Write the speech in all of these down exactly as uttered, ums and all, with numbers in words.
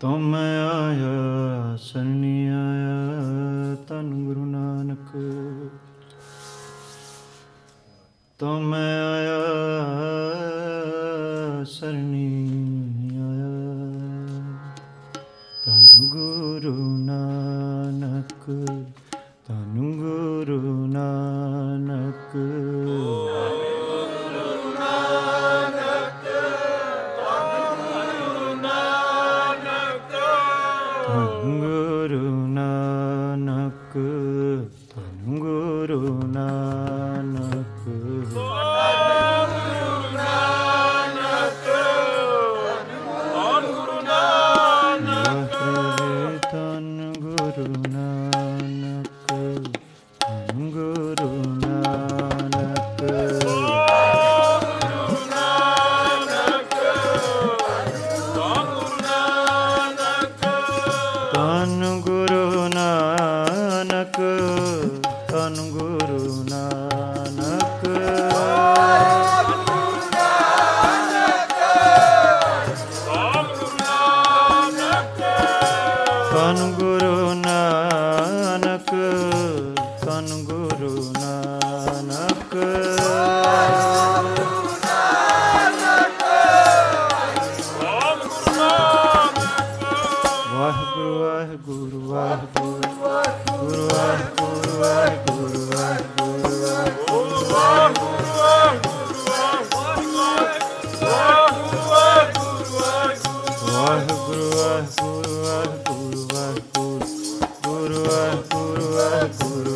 ਤੁਮ ਆਇਆ ਸਰਣੀ ਆਇਆ ਧੰਨ ਗੁਰੂ ਨਾਨਕ। ਤੁਮ ਆਇਆ ਸਰਣੀ ਆਇਆ ਧੰਨ ਗੁਰੂ ਨਾਨਕ। ਧੰਨ ਗੁਰੂ ਨਾਨਕ। ਗੁਰੂ ਨਾਨਕ। ਧੰਨ ਗੁਰੂ ਨਾਨਕ। ਗੁਰੂ ਨਾਨਕ। ਧੰਨ ਗੁਰੂ ਨਾਨਕ। ਧੰਨ ਗੁਰੂ ਨਾਨਕ। ਧੰਨ ਗੁਰੂ ਨਾਨਕ। ਧੰਨ ਗੁਰੂ ਨਾਨਕ। ਧੰਨ ਗੁਰੂ ਨਾਨਕ। ਧੰਨ ਗੁਰੂ ਨਾਨਕ। ਧੰਨ ਗੁਰੂ ਨਾਨਕ। ਵਾਹਿਗੁਰੂ ਵਾਹਿਗੁਰੂ ਵਾਹਿਗੁਰੂ ਗੁਰੂ ਵਾਹਿਗੁਰੂ ਵਾਹਿਗੁਰੂ ਵਾਹਿਗੁਰੂ ਵਾਹਿਗੁਰੂ ਵਾਹਿਗੁਰੂ ਵਾਹਿਗੁਰੂ ਵਾਹਿਗੁਰੂ ਗੁਰੂ ਵਾਹਿਗੁਰੂ ਵਾਹਿਗੁਰੂ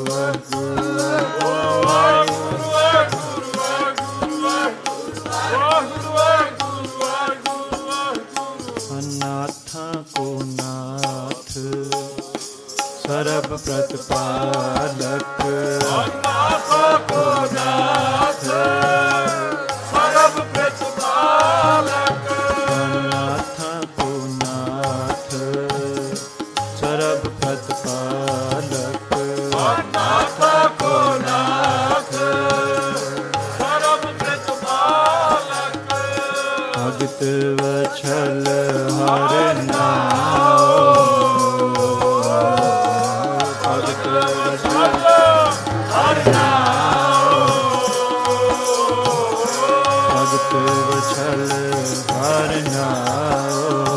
ਨਾਥਾਂ ਕੋ ਨਾਥ ਸਰਬ ਪ੍ਰਤਪਾਲਕ। ਨਾਥਾਂ ਕੋ ਨਾਥ ਸਰਬ ਪ੍ਰਤਪਾਲਕ। ਨਾਥਾਂ ਕੋ ਨਾਥ ਸਰਬ ਪ੍ਰਤਪਾਲਕ। ਨਾਥਾਂ ਕੋ ਨਾਥ ਸਰਬ ਪ੍ਰਤਪਾਲਕ। ਭਗਤ ਵਛਲ ਹਰਿ ਨਾਮ। ਭਗਤ ਵਛਲ ਹਰਿ ਨਾਮ। ਭਗਤ ਵਛਲ ਹਰਿ ਨਾਮ।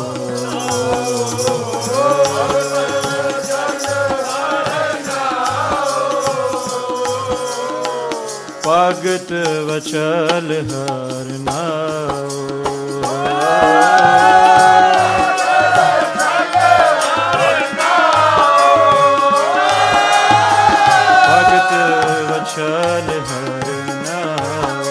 ਭਗਤ ਵਛਲ ਹਰਿ ਨਾਮ। ਭਗਤ ਵਛਲ ਹਰਿ ਨਾਮ।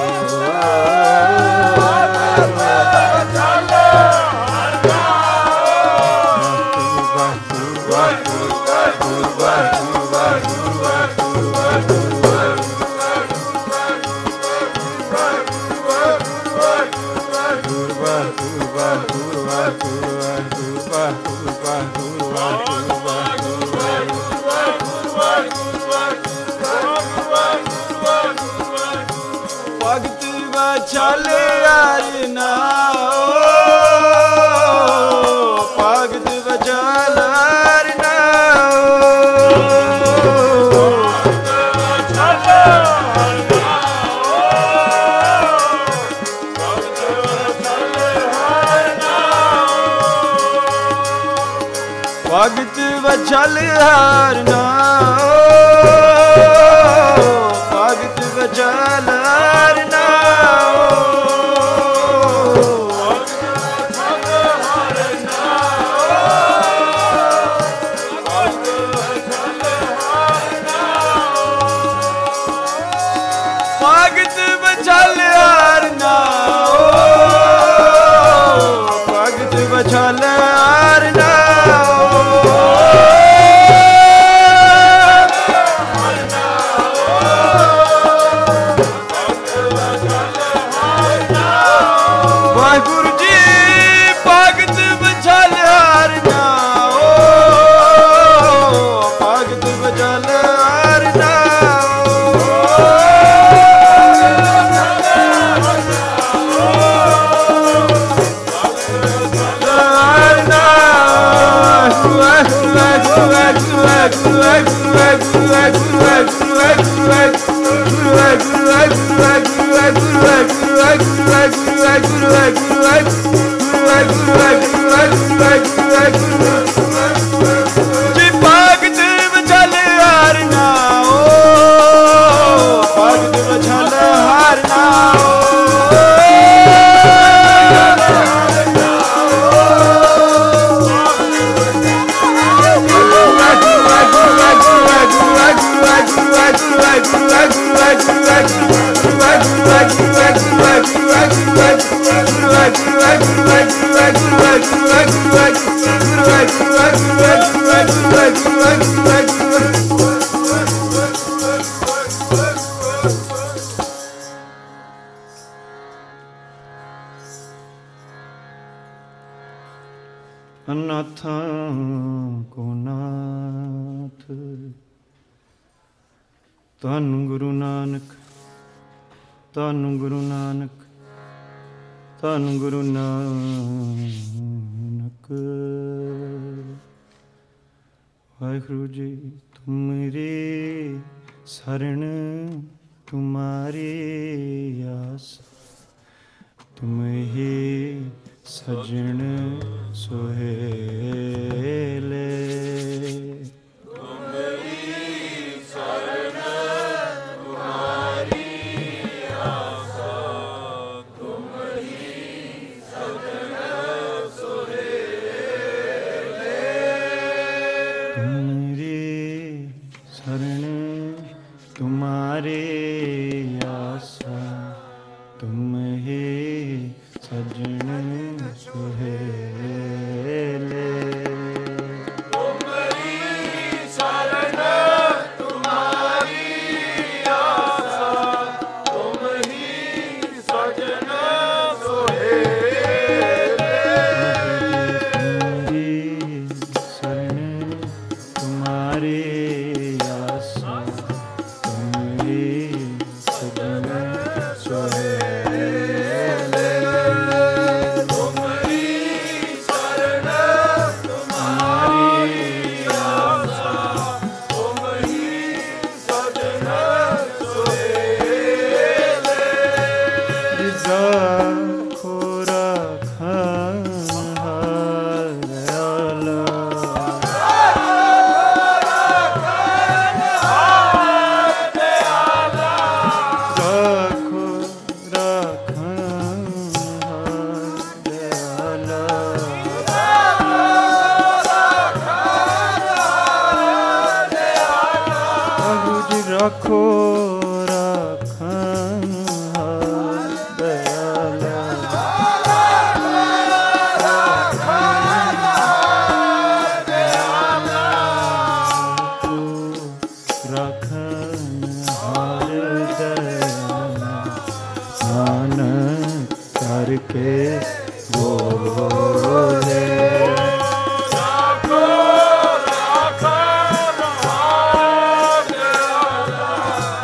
ਭਗਤ ਵਛਲ ਹਰਿ ਨਾਮ। ਭਗਤ ਵਛਲ ਹਰਿ ਨਾਮ। ਭਗਤ ਵਛਲ ਹਰਿ ਨਾਮ। ਭਗਤ ਵਛਲ ਹਰਿ ਨਾਮ। ਭਗਤ ਵਛਲ ਹਰਿ ਨਾਮ। ਭਗਤ ਵਛਲ ਹਰਿ ਨਾਮ। ਅਨਾਥਾਂ ਕੋ ਨਾਥ ਧੰਨ ਗੁਰੂ ਨਾਨਕ, ਧੰਨ ਗੁਰੂ ਨਾਨਕ, ਧੰਨ ਗੁਰੂ ਨਾਨਕ। ਵਾਹਿਗੁਰੂ ਜੀ ਤੁਮਰੀ ਸਰਣ ਤੁਮਾਰੀ ਆਸ, ਤੁਮ ਹੀ ਸਜਣ ਸੁਹੇਲੇ। ਤੁਮਰੀ ਸਰਣ ਤੁਮਾਰੀ ਆਸਾ, ਤੁਮ ਹੀ ਸਜਣ ਸੁਹੇਲੇ। ਤੁਮਰੀ ਸਰਣ ਤੁਮਾਰੀ ਆਸਾ, ਤੁਮ ਹੀ ਸਜਣ ਸੁਹੇਲੇ। ਤੁਮਰੀ ਸਰਣ ਤੁਮਾਰੀ ਆਸਾ, ਤੁਮ ਹੀ ਸਜਣ ਸੁਹੇਲੇ। ਤੁਮਰੀ ਸਰਣ ਤੁਮਾਰੀ ਆਸਾ, ਤੁਮ ਹੀ ਸਜਣ ਸੁਹੇਲੇ। ਰੱਖੋ ਰਾਖਣ ਹਾਰ ਦਇਆਲਾ, ਰਾਖਣ ਹਾਰ ਦਇਆਲਾ। ਨਾਨਕ ਕਰਕੇ ਬੋਲੇ ਰੱਖੋ ਰਾਖਣ ਹਾਰ ਦਇਆਲਾ।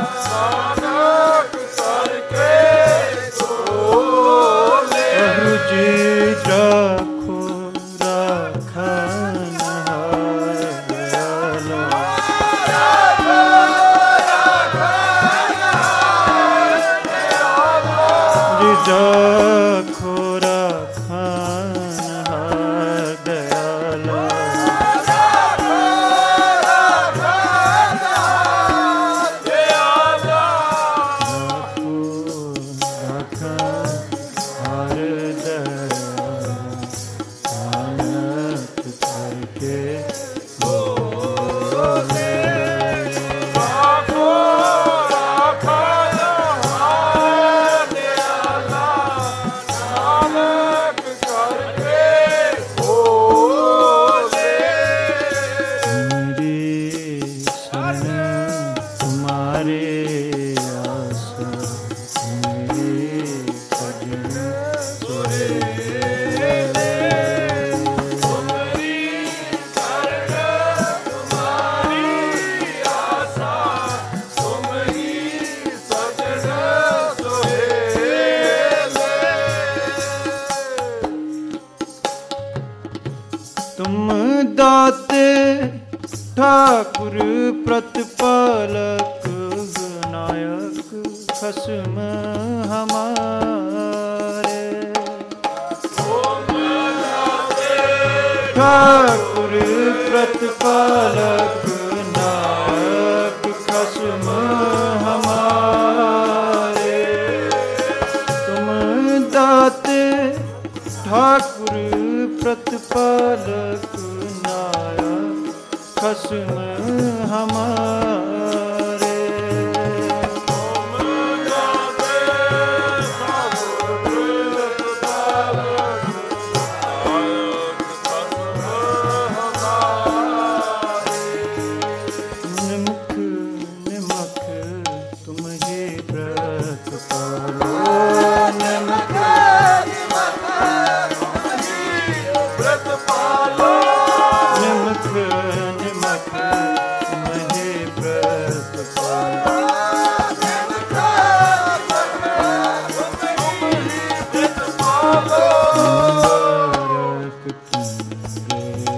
तुम दाते ठाकुर प्रतिपालक नायक खसम हमारे। ठाकुर प्रतिपालक नायक खसम हमारे। तुम दाते ठाकुर प्रतिपालक नायक खसम हमारे। निमुख निमख तुम ही प्रतिपालो। निमुख निमख निमख तुम ही प्रतिपालो। मुबारक तुम्हारे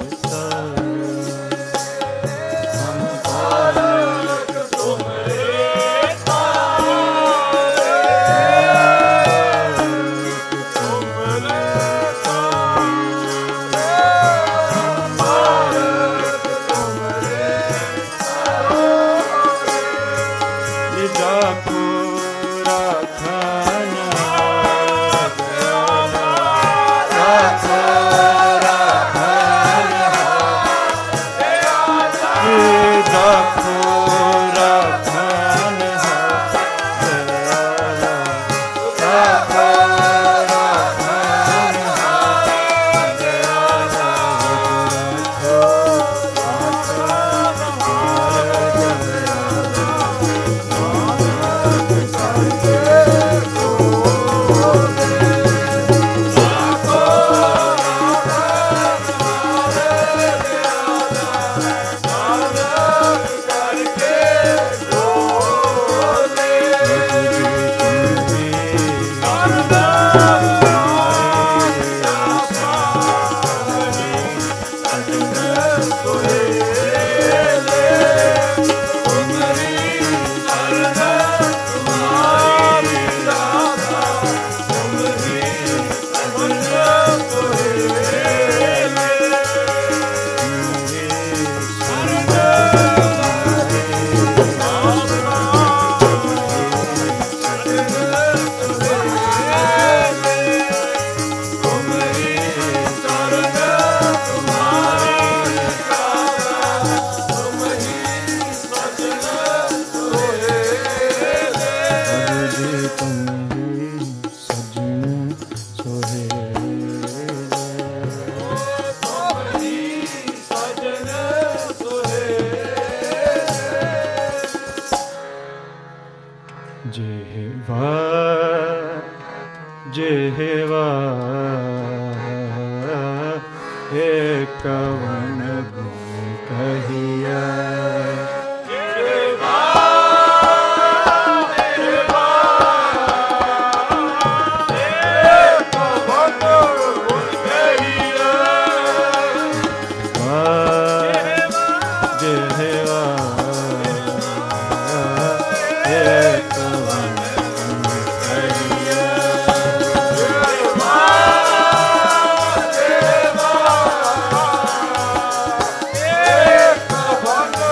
जेहवा जेहवा हे कवन गुण कहिया। One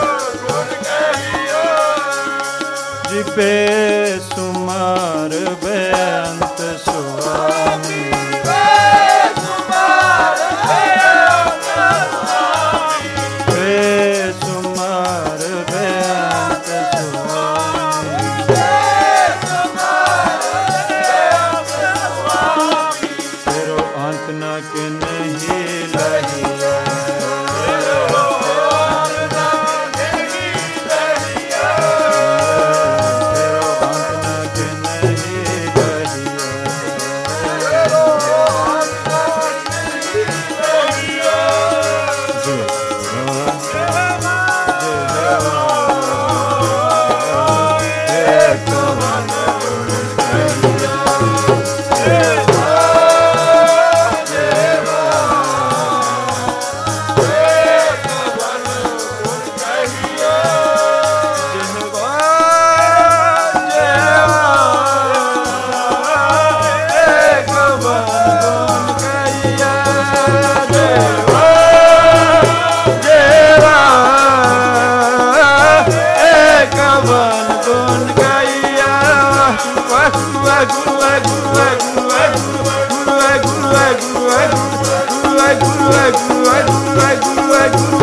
ਵਾਹਿਗੁਰੂ ਵਾਹਿਗੁਰੂ ਵਾਹਿਗੁਰੂ ਵਾਹਿਗੁਰੂ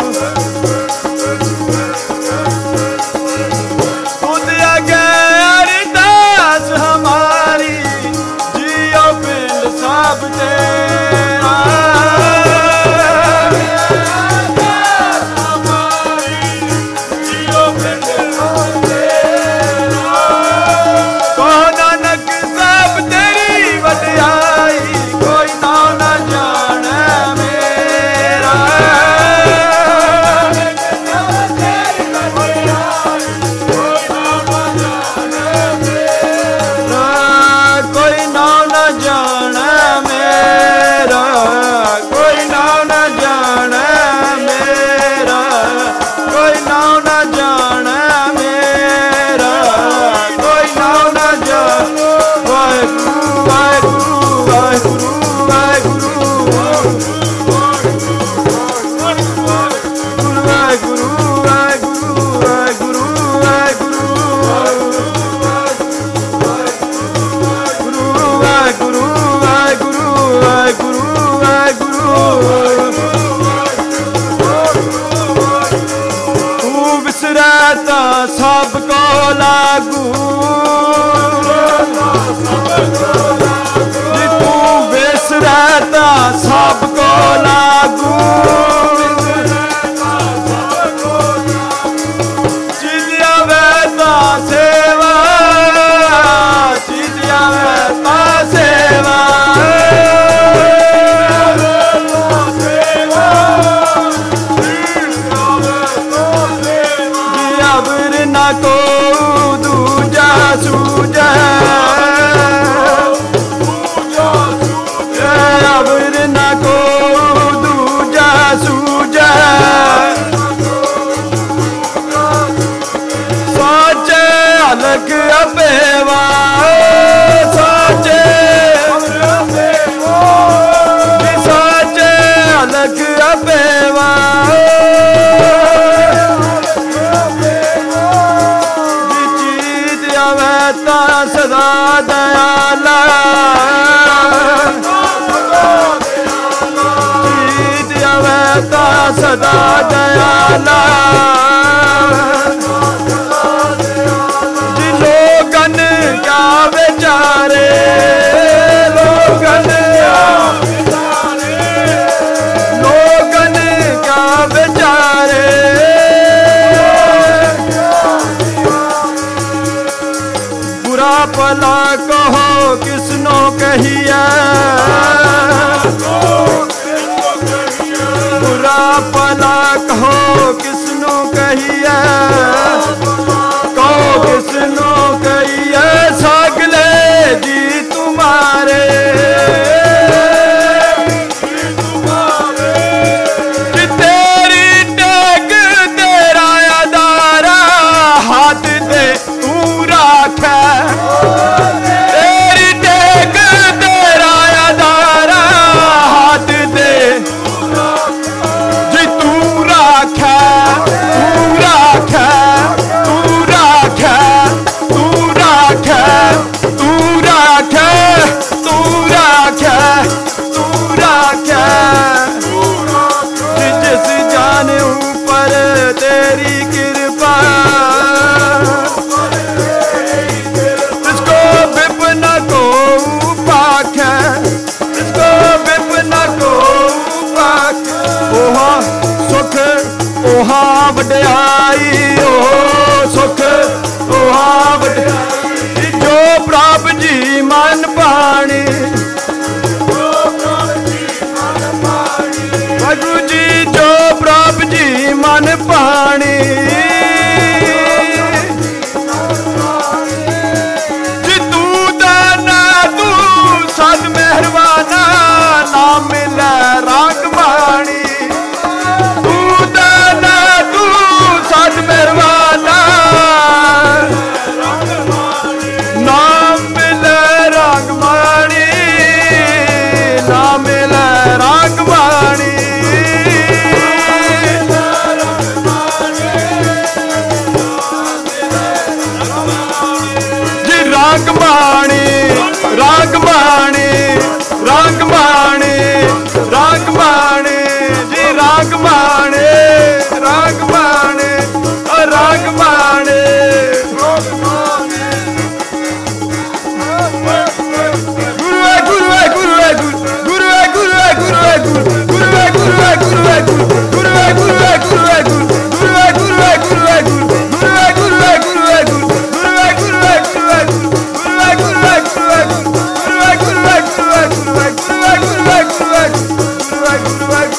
खुद आगे अरदास हमारी जियो पिंड सब तेरा जियो पिंड सब तेरा को नानक सब तेरी वडियाई कोई ना न जाने मेरा कोई नाम न जाने मेरा कोई नाम न जाने मेरा कोई नाम न जाने मेरा कोई नाम न जाने वाहिगुरू वाहिगुरू वाहिगुरू वाहिगुरू वाहिगुरू वाहिगुरू वाहिगुरू वाहिगुरू वाहिगुरू वाहिगुरू तू विसरता सब को लागू तू विसरता सब को लागू चिदिया वेता सेवा चिदिया वेता सेवा अबर न को दूजा सूझे अबर न को दूजा सूझे सोचे अलग अपेवा सोचे सोचे अलग अपेवा सदा दयाला जीत अवता सदा दयाला जी लोगन क्या बेचारे लोगन लोगन क्या बेचारे बुरा भला कहो किसनो कहिए बुरा भला कहो किसनो कहिए कहो किसनो कहिए सगले जी तुम्हारे कि तेरी टेक तेरा अदारा हाथ दे तू राखे तेरी टेक तेरा अदारा हाथ दे जी तू राखे तू राखे तू राखे तू राखे तू राखे तू राखे तू राखे जिस जान ऊपर तेरी कृपा इसको विपना को पाक है इसको विपना को पाक ओहा सुख ओहा वड्याई ओ सुख ओहा वड्याई जो प्रभ जी मन पानी वाहिगुरू जी जो प्रभ जी मन पानी जी तू दाना तू सद मेहरबाना ना मिले रंग मानी तू दाना तू सद मेहरबाना ना मिले रंग मानी ना मिले रंग मानी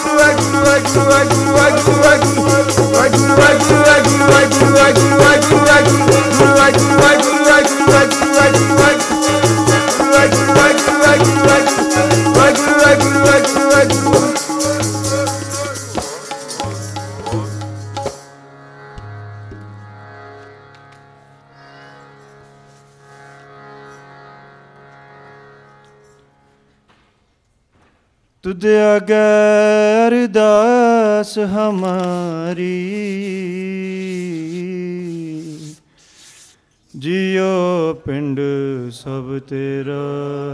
तुद अगर दास हमारी जियो पिंड सब तेरा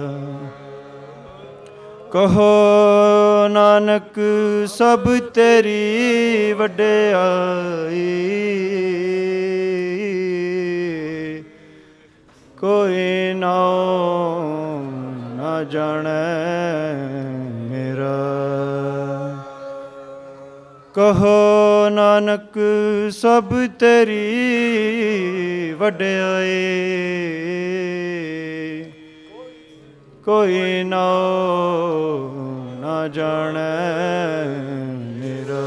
कहो नानक सब तेरी वड्याई कोई नाओ ना जाने मेरा कहो नानक सब तेरी वड्याई कोई नाओ ना जाने मेरा।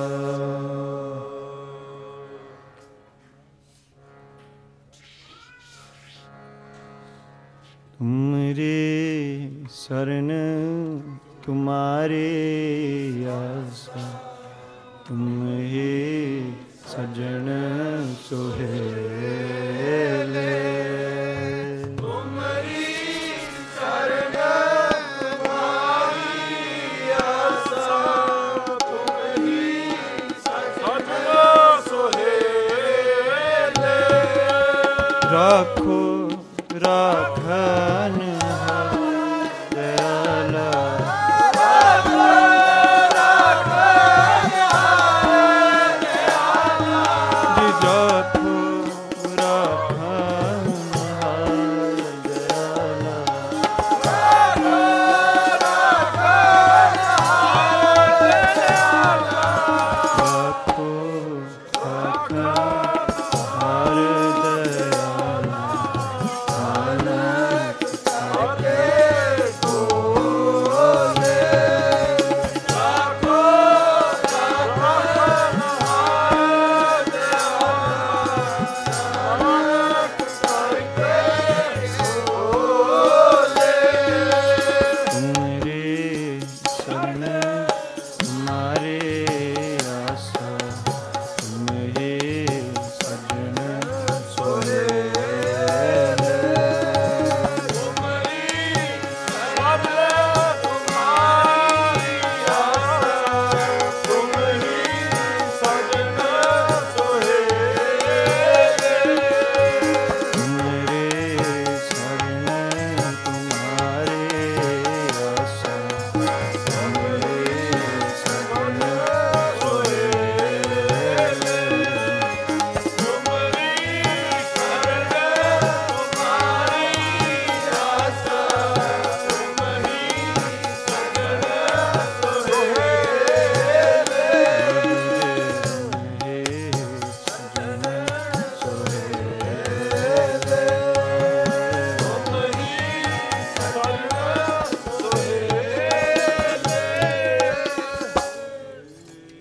तुमरी शरण तुम्हारी आशा तुम ही सजन सुहेले। तुमरी शरण तुम्हारी आशा तुम ही सजन सुहेले। राखो